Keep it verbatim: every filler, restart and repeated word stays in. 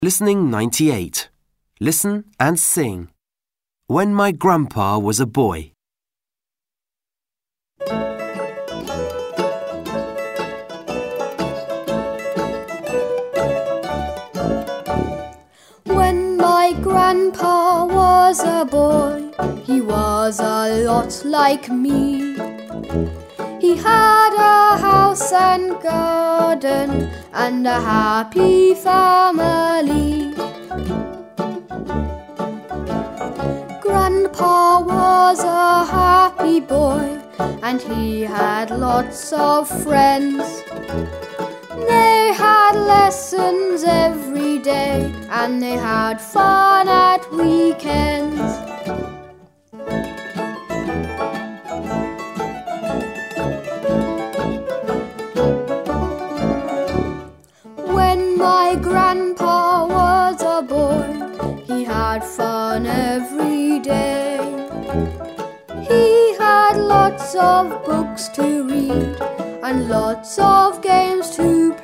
Listening ninety-eight. Listen and sing. When my grandpa was a boy. When my grandpa was a boy, he was a lot like me. He had a house and garden and a happy family. Grandpa was a happy boy and he had lots of friends. They had lessons every day and they had fun at weekends. When my grandpa was a boy, he had fun every day. He had lots of books to read and lots of games to play.